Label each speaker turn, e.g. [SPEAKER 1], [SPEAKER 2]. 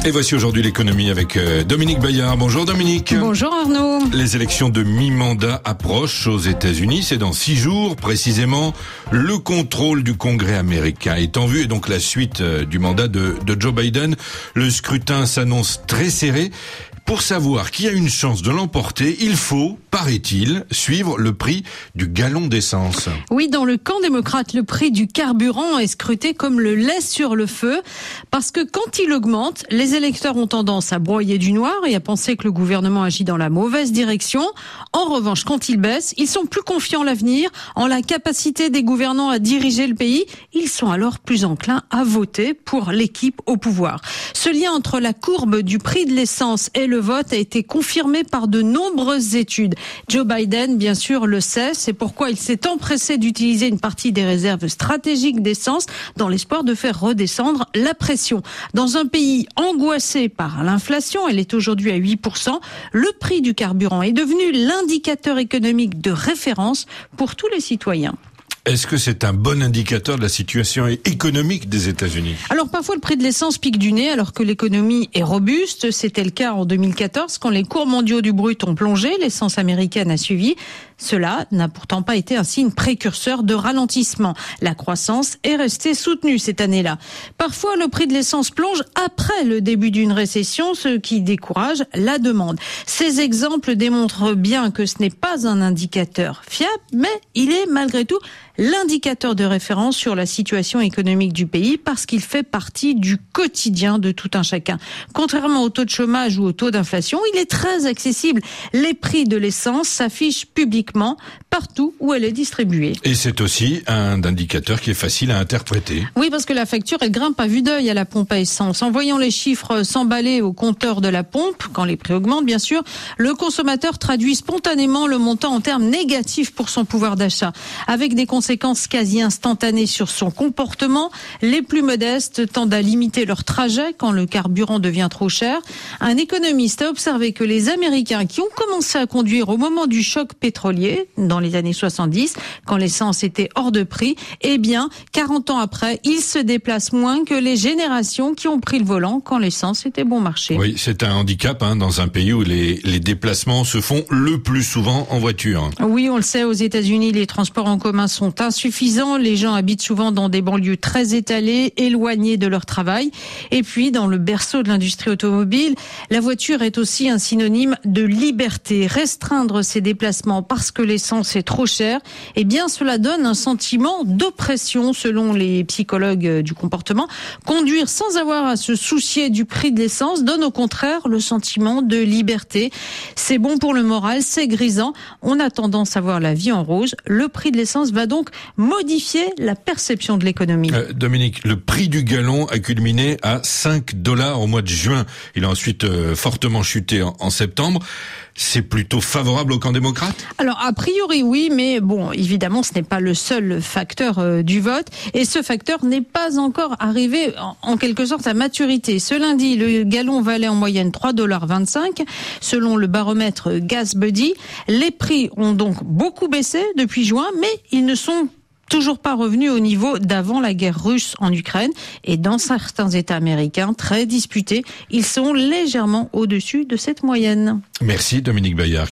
[SPEAKER 1] Et voici aujourd'hui l'économie avec Dominique Bayard. Bonjour Dominique.
[SPEAKER 2] Bonjour Arnaud.
[SPEAKER 1] Les élections de mi-mandat approchent aux États-Unis. C'est dans 6 jours précisément. Le contrôle du Congrès américain est en vue et donc la suite du mandat de Joe Biden. Le scrutin s'annonce très serré. Pour savoir qui a une chance de l'emporter, il faut, paraît-il, suivre le prix du gallon d'essence.
[SPEAKER 2] Oui, dans le camp démocrate, le prix du carburant est scruté comme le lait sur le feu. Parce que quand il augmente, les électeurs ont tendance à broyer du noir et à penser que le gouvernement agit dans la mauvaise direction. En revanche, quand il baisse, ils sont plus confiants en l'avenir, en la capacité des gouvernants à diriger le pays. Ils sont alors plus enclins à voter pour l'équipe au pouvoir. Ce lien entre la courbe du prix de l'essence et le vote a été confirmé par de nombreuses études. Joe Biden, bien sûr, le sait. C'est pourquoi il s'est empressé d'utiliser une partie des réserves stratégiques d'essence dans l'espoir de faire redescendre la pression. Dans un pays angoissé par l'inflation, elle est aujourd'hui à 8%, le prix du carburant est devenu l'indicateur économique de référence pour tous les citoyens.
[SPEAKER 1] Est-ce que c'est un bon indicateur de la situation économique des États-Unis ?
[SPEAKER 2] Alors parfois le prix de l'essence pique du nez alors que l'économie est robuste. C'était le cas en 2014 quand les cours mondiaux du brut ont plongé, l'essence américaine a suivi. Cela n'a pourtant pas été un signe précurseur de ralentissement. La croissance est restée soutenue cette année-là. Parfois le prix de l'essence plonge après le début d'une récession, ce qui décourage la demande. Ces exemples démontrent bien que ce n'est pas un indicateur fiable, mais il est malgré tout l'indicateur de référence sur la situation économique du pays parce qu'il fait partie du quotidien de tout un chacun. Contrairement au taux de chômage ou au taux d'inflation, il est très accessible. Les prix de l'essence s'affichent publiquement partout où elle est distribuée.
[SPEAKER 1] Et c'est aussi un indicateur qui est facile à interpréter.
[SPEAKER 2] Oui, parce que la facture, elle grimpe à vue d'œil à la pompe à essence. En voyant les chiffres s'emballer au compteur de la pompe, quand les prix augmentent bien sûr, le consommateur traduit spontanément le montant en termes négatifs pour son pouvoir d'achat, avec des conséquences quasi instantanées sur son comportement. Les plus modestes tendent à limiter leur trajet quand le carburant devient trop cher. Un économiste a observé que les Américains qui ont commencé à conduire au moment du choc pétrolier, dans les années 70, quand l'essence était hors de prix, 40 ans après, ils se déplacent moins que les générations qui ont pris le volant quand l'essence était bon marché.
[SPEAKER 1] Oui, c'est un handicap dans un pays où les déplacements se font le plus souvent en voiture.
[SPEAKER 2] Oui, on le sait, aux États-Unis, les transports en commun sont insuffisants. Les gens habitent souvent dans des banlieues très étalées, éloignées de leur travail. Et puis, dans le berceau de l'industrie automobile, la voiture est aussi un synonyme de liberté. Restreindre ses déplacements parce que l'essence est trop chère, cela donne un sentiment d'oppression selon les psychologues du comportement. Conduire sans avoir à se soucier du prix de l'essence donne au contraire le sentiment de liberté. C'est bon pour le moral, c'est grisant. On a tendance à voir la vie en rose. Le prix de l'essence va donc modifier la perception de l'économie.
[SPEAKER 1] Dominique, le prix du gallon a culminé à $5 au mois de juin. Il a ensuite fortement chuté en septembre. C'est plutôt favorable au camp démocrate ?
[SPEAKER 2] Alors, a priori, oui, mais bon, évidemment, ce n'est pas le seul facteur du vote. Et ce facteur n'est pas encore arrivé, en quelque sorte, à maturité. Ce lundi, le gallon valait en moyenne $3,25, selon le baromètre GasBuddy. Les prix ont donc beaucoup baissé depuis juin, mais ils ne sont toujours pas revenus au niveau d'avant la guerre russe en Ukraine. Et dans certains États américains très disputés, ils sont légèrement au-dessus de cette moyenne.
[SPEAKER 1] Merci Dominique Bayard.